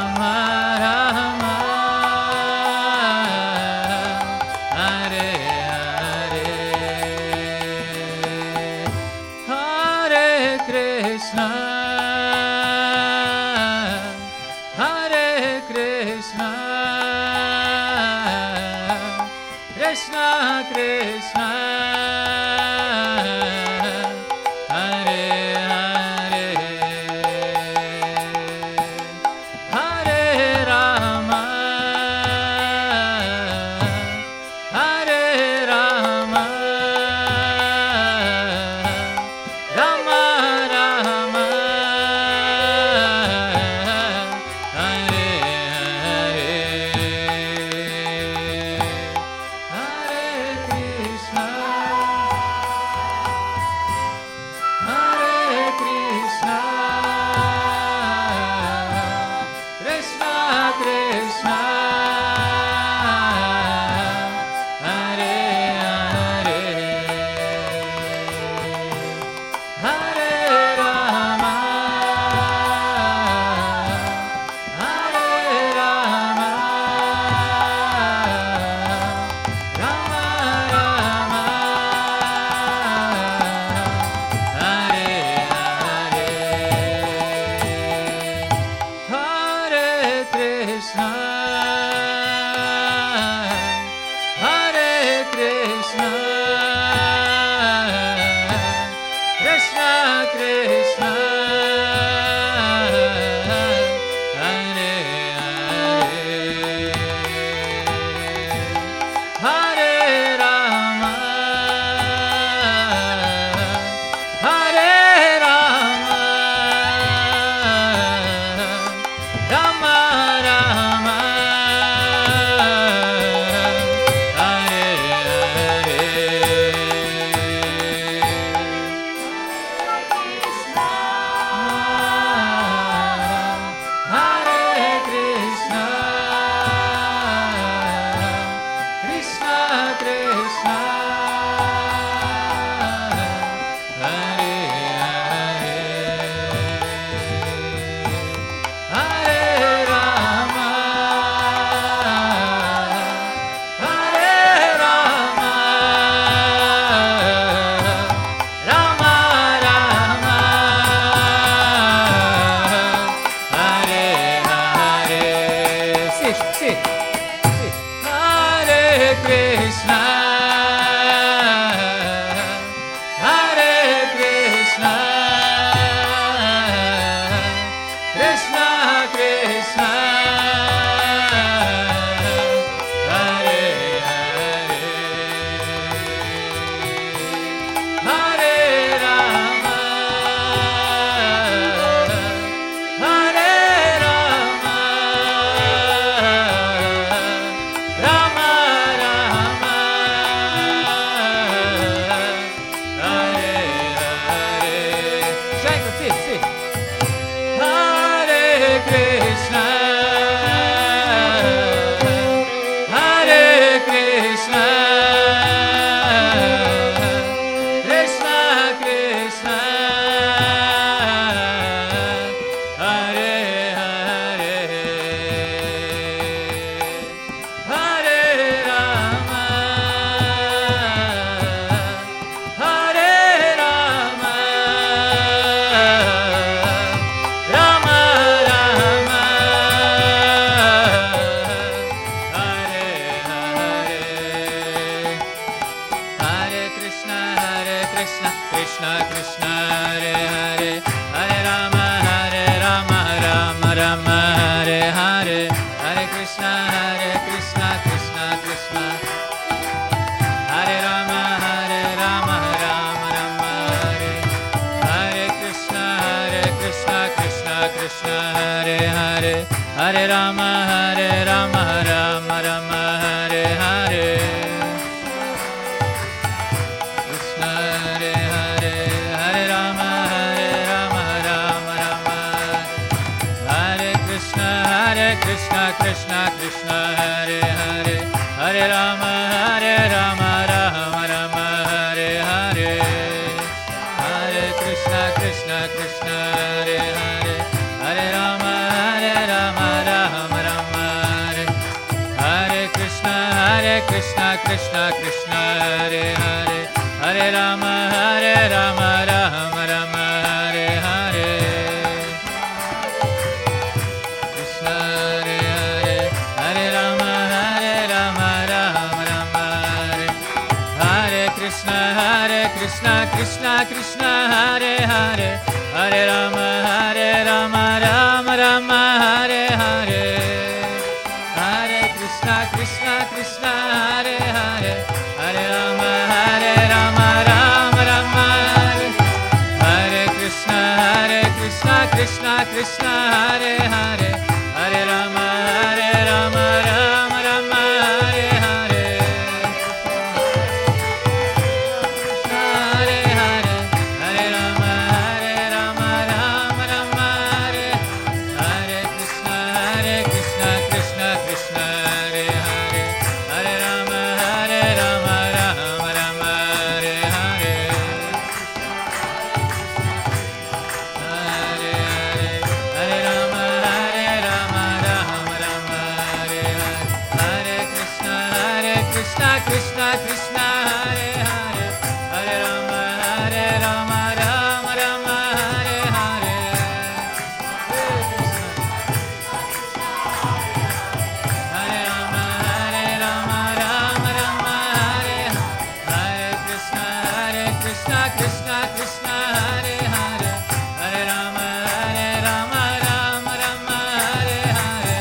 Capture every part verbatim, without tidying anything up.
Krishna Krishna Hare Hare Hare Rama Hare Rama Rama Krishna Krishna Krishna Hare Hare Hare Rama Hare Rama Rama Rama Hare Hare Krishna Hare Hare Hare Rama Hare Rama Rama Rama Hare Hare Krishna Hare Krishna Krishna Krishna Hare Hare Hare Rama Hare Rama Rama Rama Hare Hare Hare Krishna Krishna Krishna Hare Hare Hare Rama Hare Rama Rama Rama Hare Hare Krishna Hare Krishna Krishna Krishna Hare Hare Hare Rama Hare Rama Rama Rama Hare Hare Hare Hare Hare Rama Hare Rama Rama Rama Hare Hare Krishna Hare Krishna Krishna Krishna Hare Hare Hare Rama Hare Rama Rama Rama Hare Hare Hare Hare Hare Rama Hare Rama Rama Rama Hare Hare Hare Krishna Hare Krishna Krishna Krishna Hare Hare Hare Rama Hare Rama Rama Rama Hare Hare Hare Rama Hare Rama Rama Rama Hare Hare Krishna Hare Krishna Krishna Krishna Hare Hare Hare Rama Hare Rama Rama Rama Hare Hare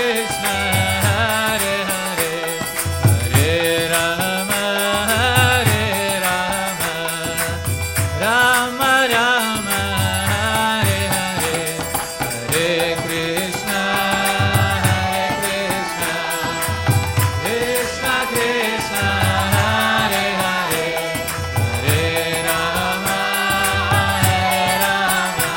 Krishna, Hare Hare, Hare Rama, Hare Rama, Rama Rama, Hare Hare, Hare Krishna, Hare Krishna, Krishna Krishna, Hare Hare, Hare Rama, Hare Rama,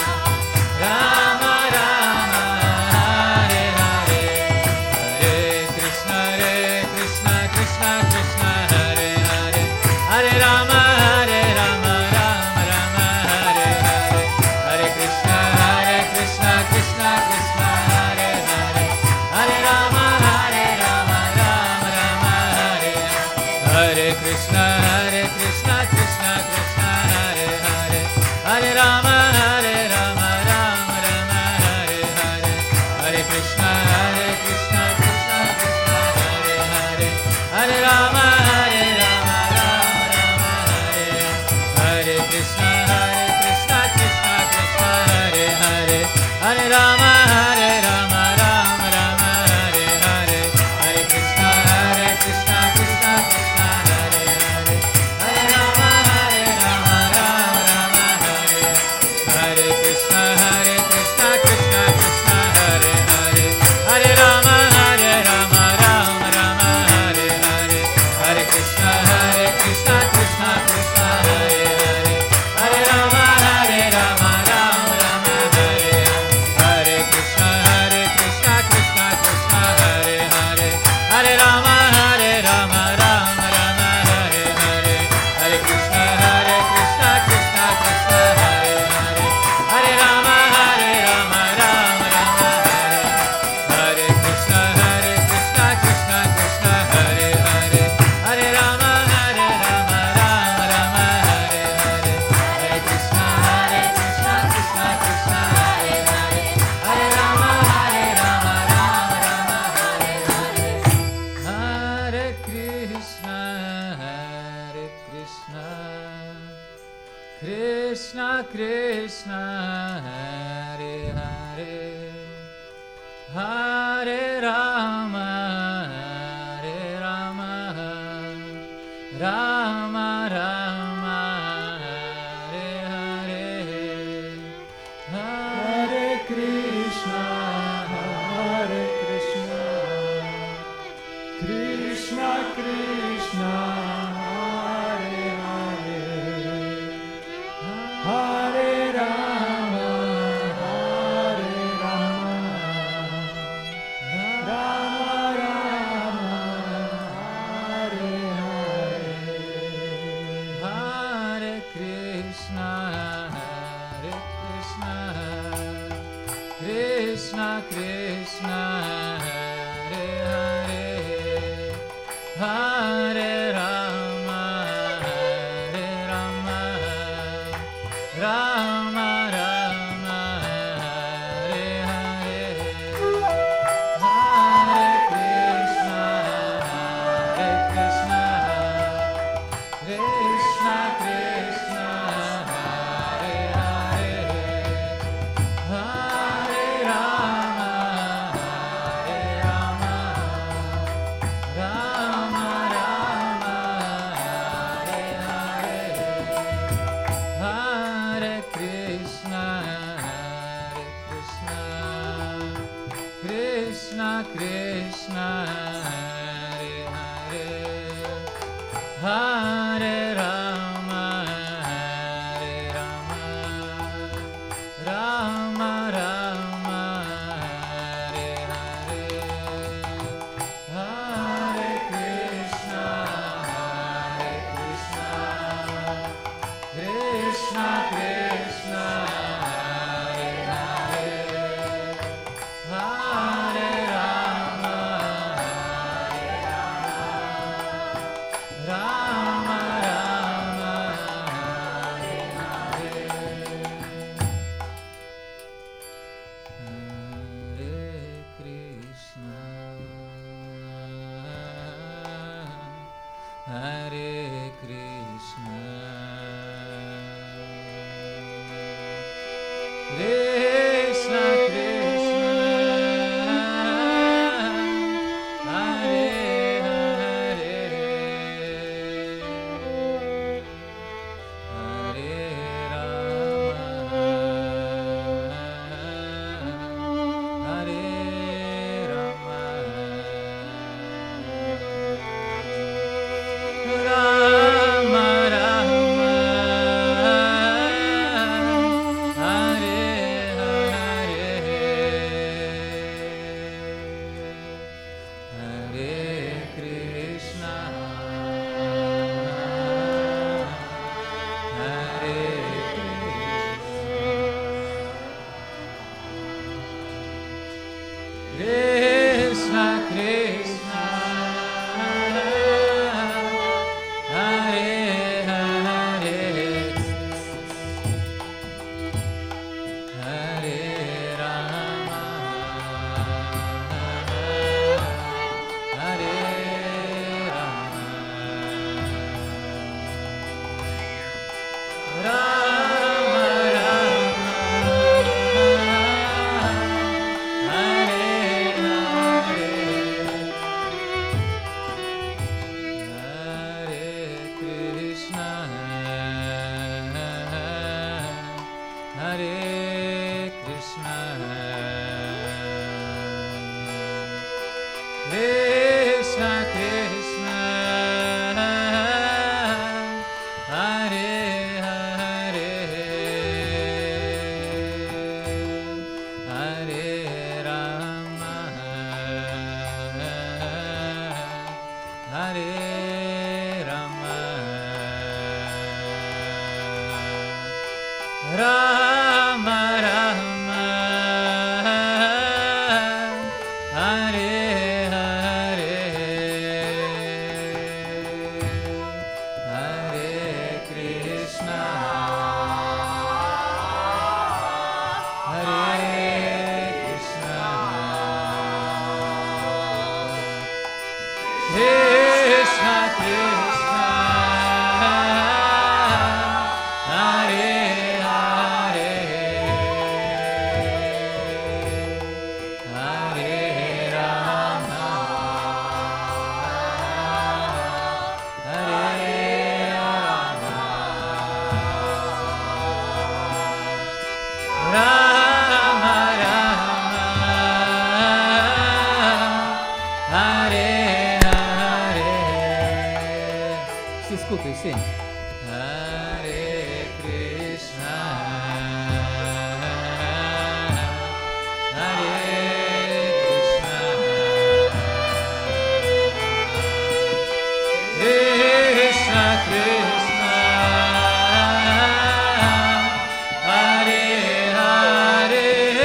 Rama Rama, Hare Hare, Hare Krishna, Hare Krishna, Krishna Krishna, Hare Hare, Hare Rama, Hare Rama, Rama Rama, Hare Hare, Hare Krishna, Hare Krishna, Krishna Krishna, Hare Hare, Hare Rama, Hare Rama, Rama Rama, Hare Hare, Hare Krishna, Hare Krishna, Krishna Krishna, Hare Hare, Hare Rama, Hare Rama, Rama Rama, Hare Hare, Hare Krishna, Hare Krishna, Krishna Krishna, Hare Hare, Hare Rama, Hare Rama, Rama Rama, Hare Hare, Hare Krishna, Hare Krishna, Krishna Krishna, Hare Hare, Hare Rama, Hare Rama, Rama Rama, Hare Hare, Hare Krishna, Hare Krishna, Krishna Krishna, Hare Hare, Hare Rama, Hare Rama, Rama Rama, Hare Hare, Hare Krishna, Hare Krishna, Krishna Krishna, Hare Hare, Hare Rama, Hare Rama, Rama Rama, Hare Hare, Hare Krishna, Hare Krishna, Krishna Krishna, Hare Hare, Hare Rama, Hare Rama, Rama Rama, Hare Hare, Hare Krishna, Hare Krishna, Krishna Krishna, Hare Hare, Hare Rama, Hare Rama, Rama Rama, Hare Hare, Hare Krishna, Hare Krishna, Krishna Krishna, Hare Hare, Hare Rama, Hare Rama, Rama Rama, Hare Hare Krishna, Hare Krishna, Krishna Krishna, Hare Hare, Hare Rama, Hare Rama, Rama Rama, Hare Hare, Hare Krishna, Hare Krishna, Krishna Krishna, Hare Hare, Hare Rama, Hare Rama, Rama Rama, Hare Hare, Hare Krishna, Hare Krishna, Krishna Krishna, Hare Hare, Hare Rama, Hare Rama, Rama Rama, Hare Hare, Hare Krishna, Hare Krishna, Krishna Krishna, Hare Hare, Hare Rama, Hare Rama, Rama Rama, Hare Hare, Hare Krishna, Hare Krishna, Krishna Krishna, Hare Hare, Hare Rama, Hare Rama, Rama Rama, Hare Hare, Hare Krishna, Hare Krishna, Krishna Krishna, Hare Hare, Hare Rama, Hare Rama, Rama Rama, Hare Hare, Hare Krishna, Hare Krishna, Krishna Krishna, Hare Hare, Hare Rama, Hare Rama, Rama Rama, Hare Hare, Hare Krishna, Hare Krishna, Krishna Krishna, Hare Hare, Hare Rama, Hare Rama, Rama Rama, Hare Hare, Hare Krishna, Hare Krishna, Krishna Krishna, Rama Rama Hare Hare Hare Krishna Hare Krishna Krishna Krishna Hare Escuta e sim. Hare Krishna, Hare Krishna, Krishna Krishna, Hare Hare,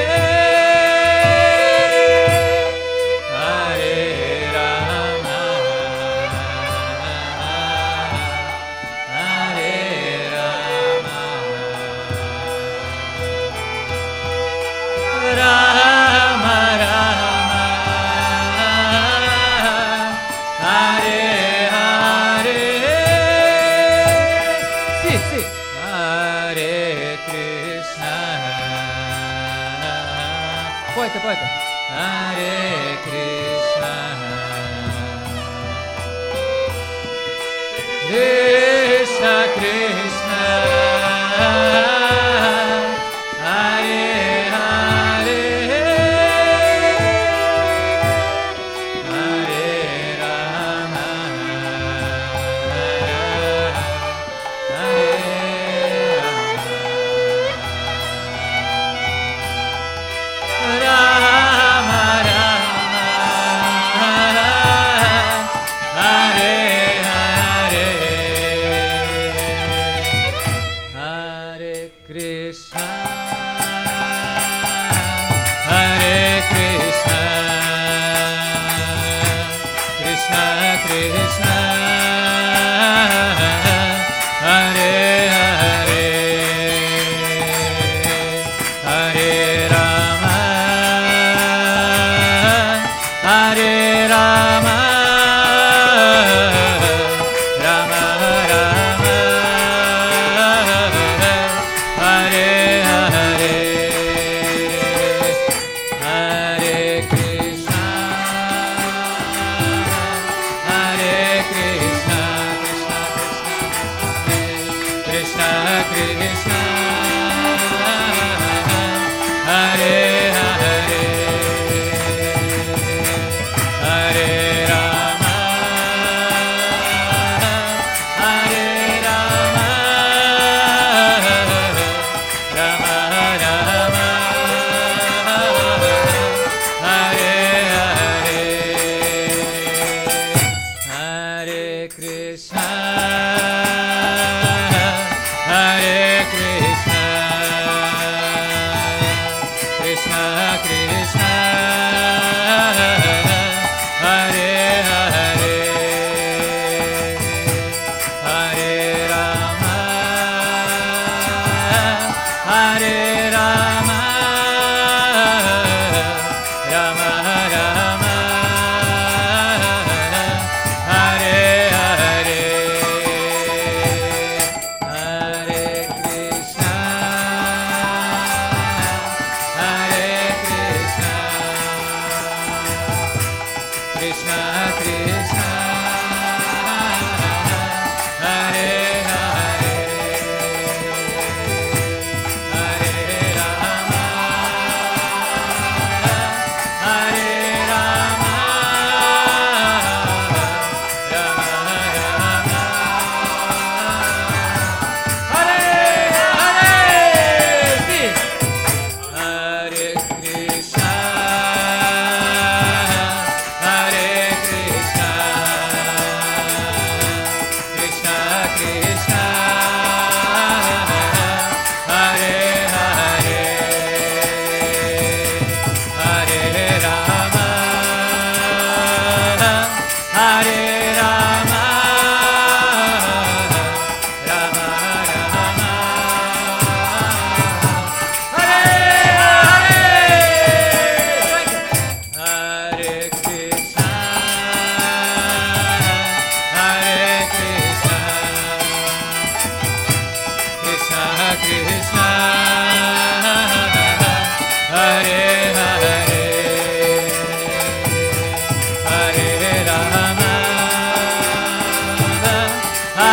Hare Rama. Rama Rama Hare Hare. Sì, sì. Hare Krishna. Poeta, poeta. Hare Krishna. Krishna Krishna. Hare Hare. Hare Rama. Hare Rama. Rama Rama. Hare Hare. Hare Krishna. Hare Krishna. Krishna Krishna. Hare Hare. Hare Rama. Hare Rama. Rama Rama. Hare Hare. Hare Krishna. Hare Krishna. Krishna Krishna. Hare Hare. Hare Rama. Hare Rama. Rama Rama. Hare Hare. Hare Krishna. Hare Krishna. Krishna Krishna. Hare Hare. Hare Rama. Hare Rama. Rama Rama. Hare Hare.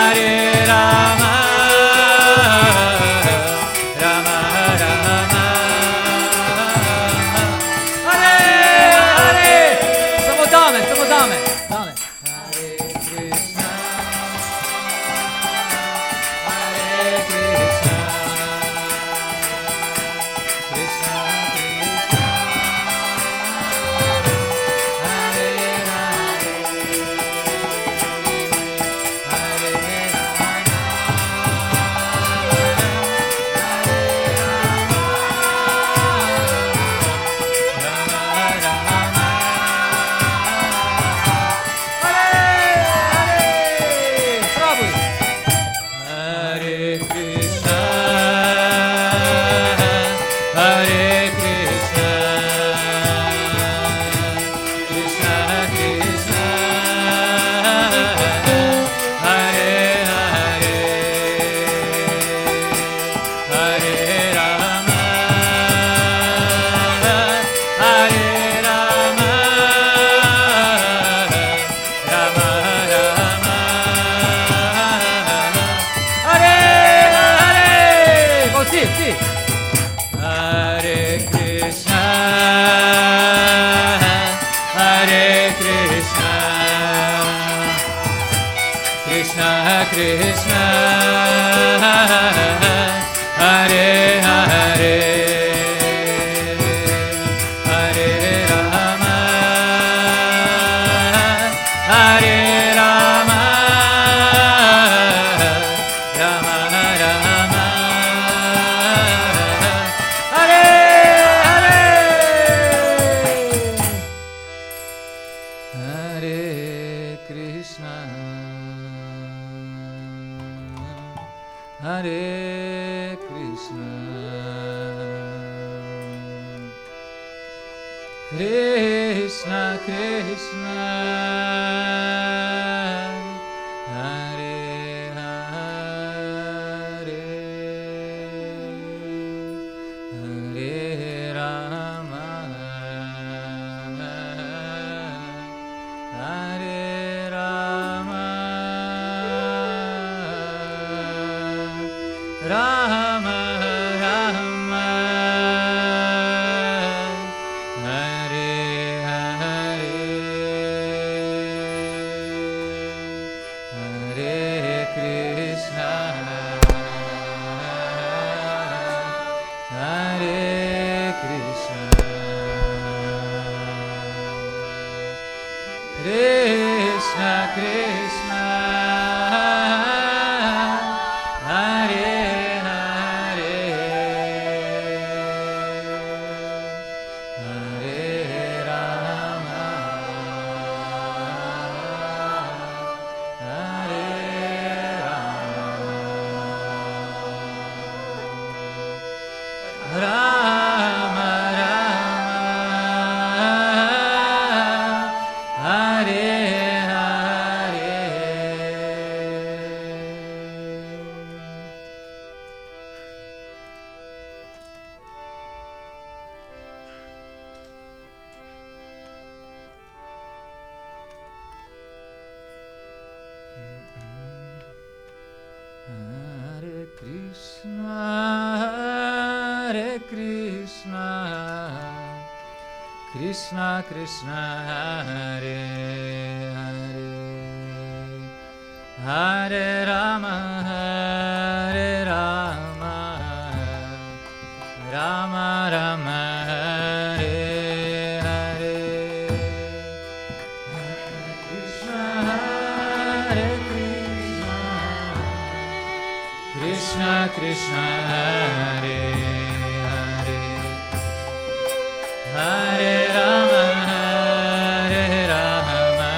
Krishna Krishna Hare Hare Hare Rama Hare Rama Rama Rama Hare Hare Hare Krishna Hare Krishna Krishna Krishna Hare Hare Hare Rama Hare Rama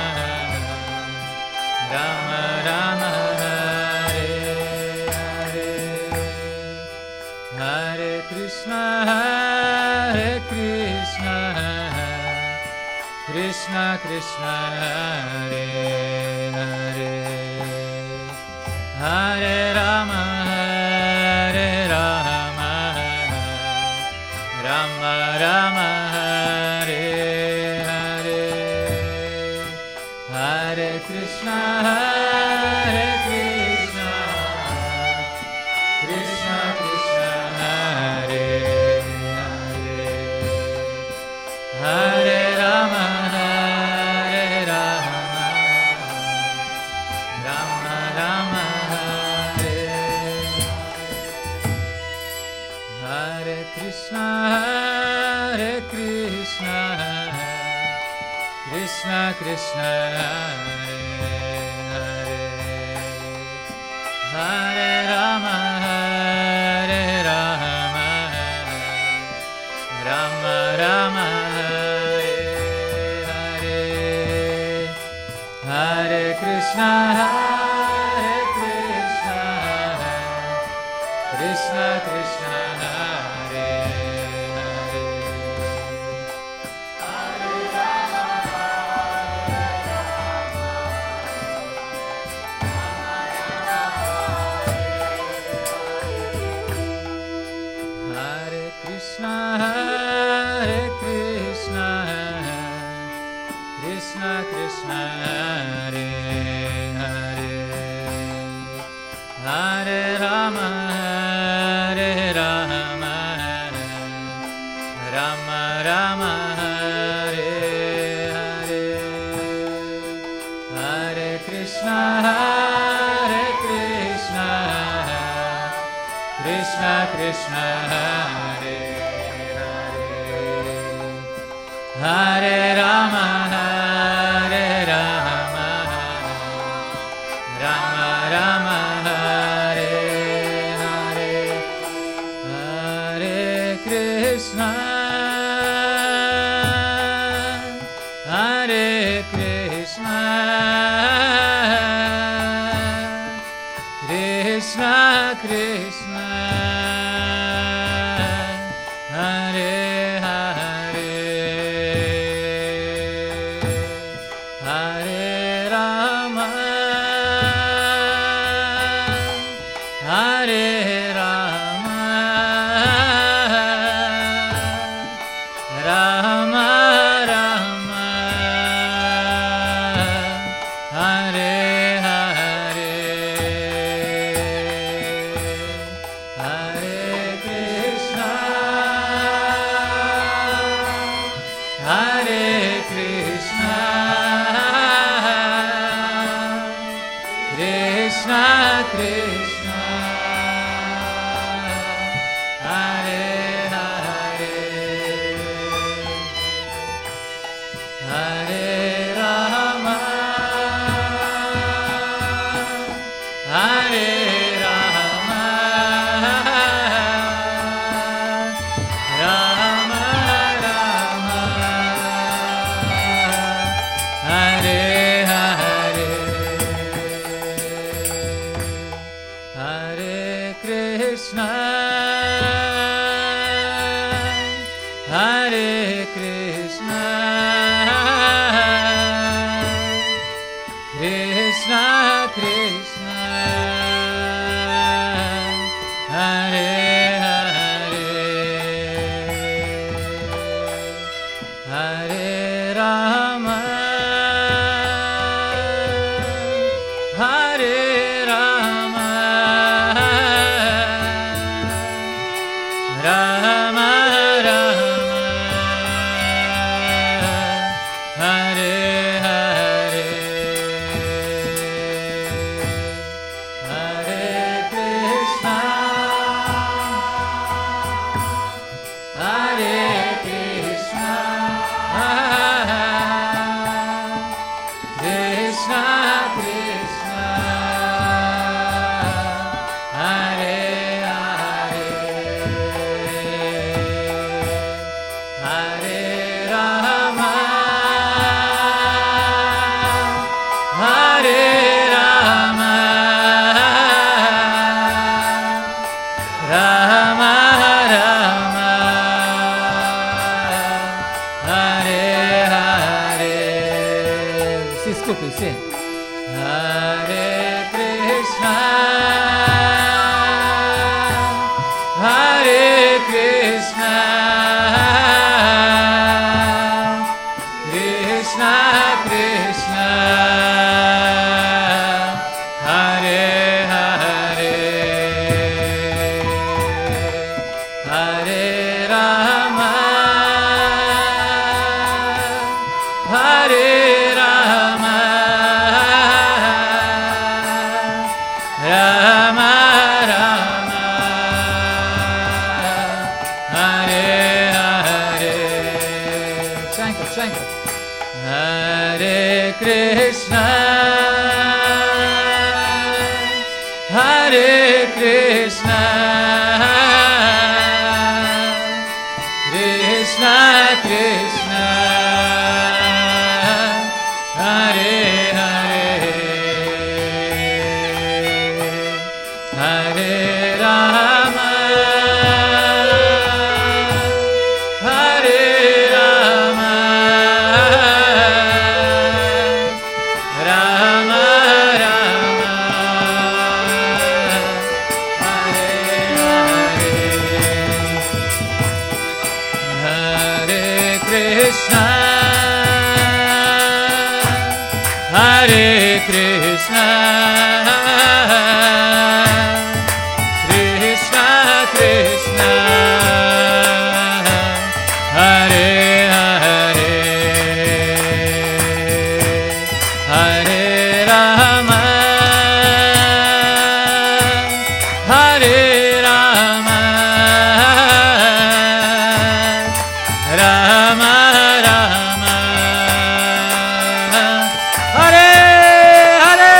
Rama Rama Hare Hare Hare Krishna Hare Krishna Krishna Krishna Hare Hare Hare Rama Hare Rama Rama Rama Hare Hare Hare Krishna Hare Krishna Rama Rama Hare Hare Krishna Hare Krishna Krishna Krishna Hare Hare Hare Rama Hare Rama Rama Rama Hare Hare Hare Krishna Hare Krishna Krishna Krishna Hare Hare Hare Krishna Hare Krishna Krishna Krishna Hare Hare Hare Rama Hare Rama Rama Rama Hare Hare Hare Krishna Hare Krishna Krishna Krishna Hare Hare Hare Rama Hare Rama Rama Rama Hare Hare Hare Krishna Hare Krishna Krishna Krishna Hare Hare Hare Rama Hare Rama Rama Rama Hare Hare Hare Krishna Hare Krishna Krishna Krishna Hare Hare Hare Rama Hare Rama Rama Rama Hare Hare Hare Krishna Hare Krishna Krishna Krishna Hare Hare Hare Rama Hare Rama Rama Rama Hare Hare Hare Krishna Krishna, Hare Krishna, Krishna Krishna, Hare Hare, Hare Rama, Hare Rama, Rama Rama, Hare Hare, Hare Krishna, Hare Krishna, Krishna Krishna, Hare Hare, Hare Rama, Hare Rama, Rama Rama, Hare Hare,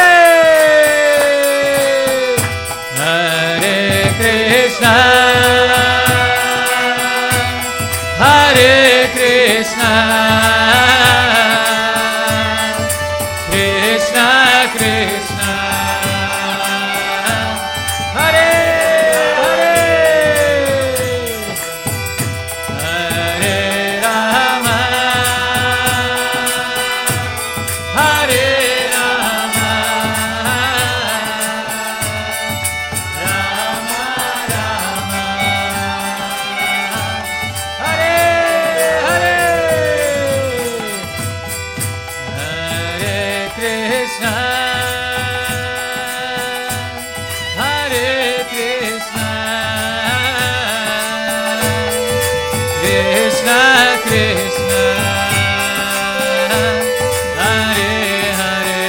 Hare Krishna, Hare Krishna, Krishna Krishna, Hare Hare, Hare Rama, Hare Rama, Rama Rama, Hare Hare, Hare Krishna, Hare Krishna, Krishna Krishna, Hare Hare,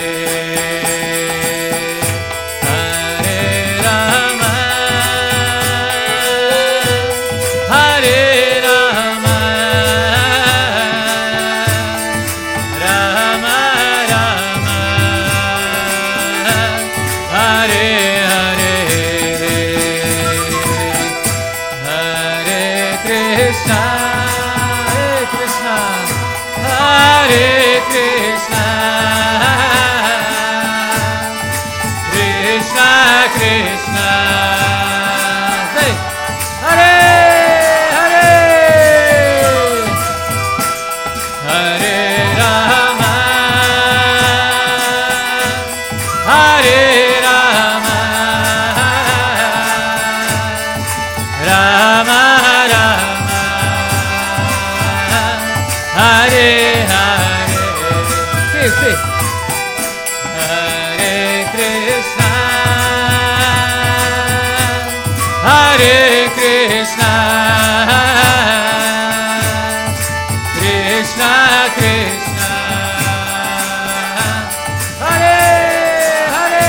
Hare Rama, Hare Rama, Rama Rama, Hare Hare, Hare Krishna, Hare Krishna, Hare Krishna, Krishna Krishna, hey, Hare Hare, Hare Rama, Hare Rama, Rama Rama, Hare Hare, see, see, Hare Krishna, Hare Krishna, Krishna Krishna, Hare Hare,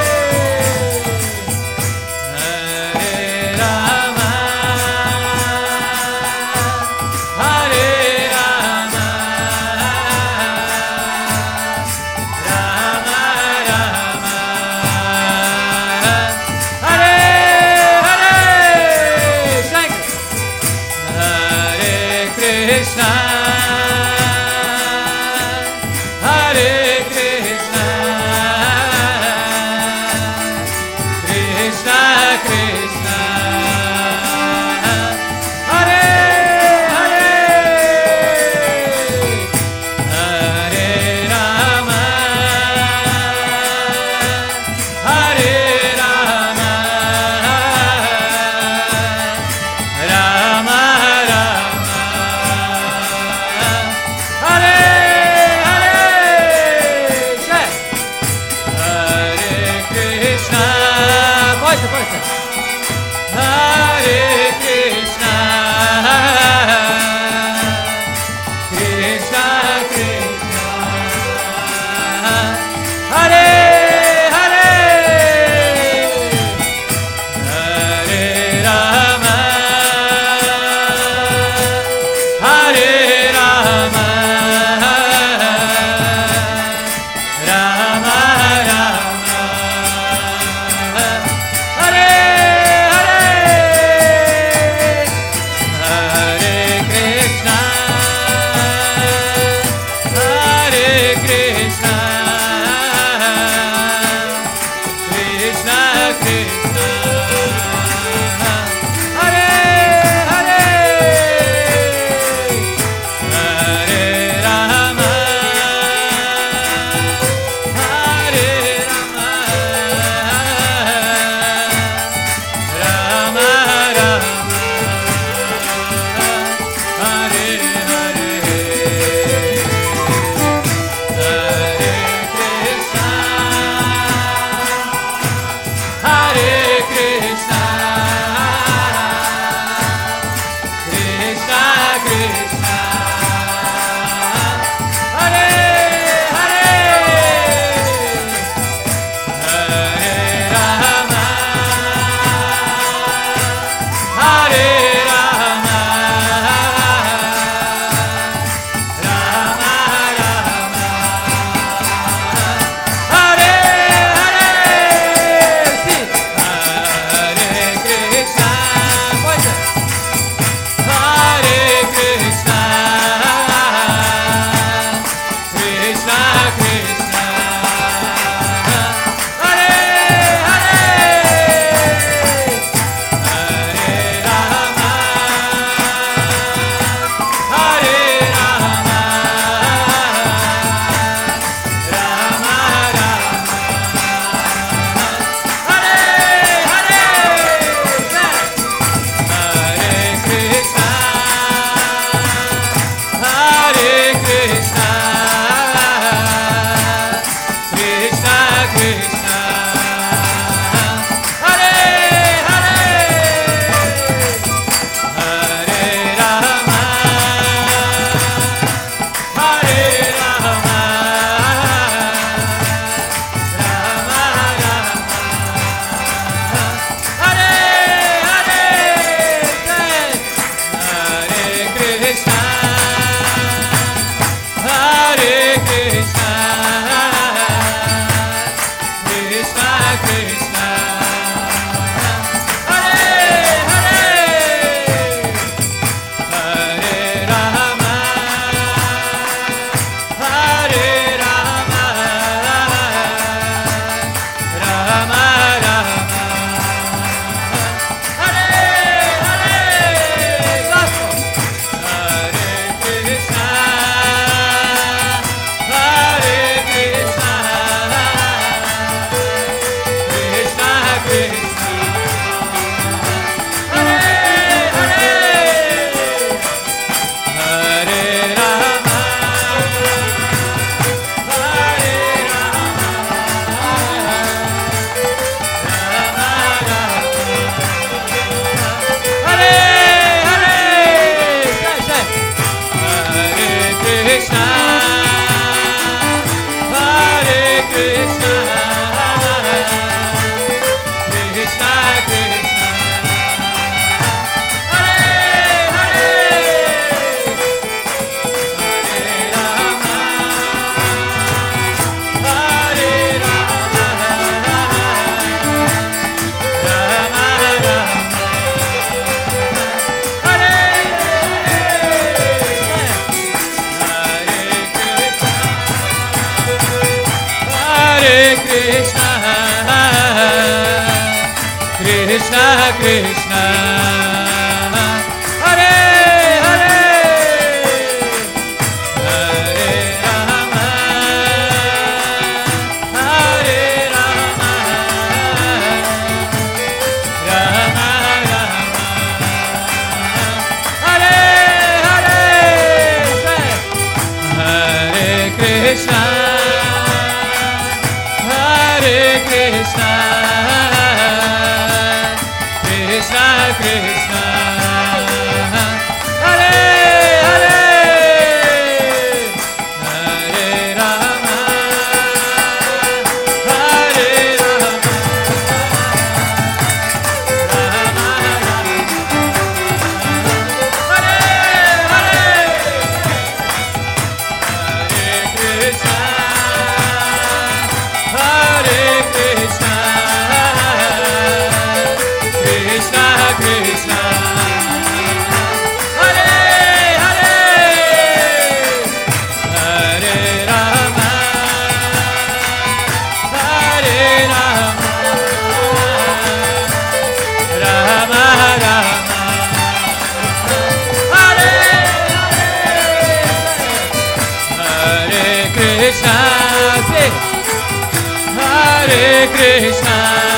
Hare Rama, Hare Rama, Rama Rama, Hare Hare, thank you. Hare Krishna, Hare Krishna, Krishna Krishna, Hare Hare, Hare Rama, Hare Rama, Rama Rama, Hare Hare, say, Hare Krishna, voice, voice, Hare Krishna, Krishna Krishna, Hare Hare, Hare Rama, Hare Rama, Krishna, Hare Hare, Hare Rama, Hare Rama, Rama Rama, Hare Hare, Hare Krishna, Hare Krishna, Krishna Krishna, Hare Hare, Hare Rama, Hare Rama, Rama Rama, Hare Hare, Gospel. Hare Krishna, Hare Krishna, Krishna Krishna, Hare Hare, Hare Rama, Hare Rama, Rama Rama, Hare Hare, say, say. Hare Krishna, Hare Krishna, Krishna Krishna, Hare Hare, Hare Rama, Hare Rama, Rama Rama, Hare Hare Krishna, Krishna Krishna, Hare Hare, Hare Rama, Hare Rama, Rama Rama, Hare Hare, say, Hare Krishna, Hare Krishna, Krishna Krishna, Hare Hare, Hare Rama, Hare Rama, Rama Rama, Hare Hare, Hare Krishna, Hare Krishna, Krishna Krishna, Hare Hare, Hare Rama, Hare Rama, Rama Rama, Hare Hare, Hare Krishna, Hare Krishna,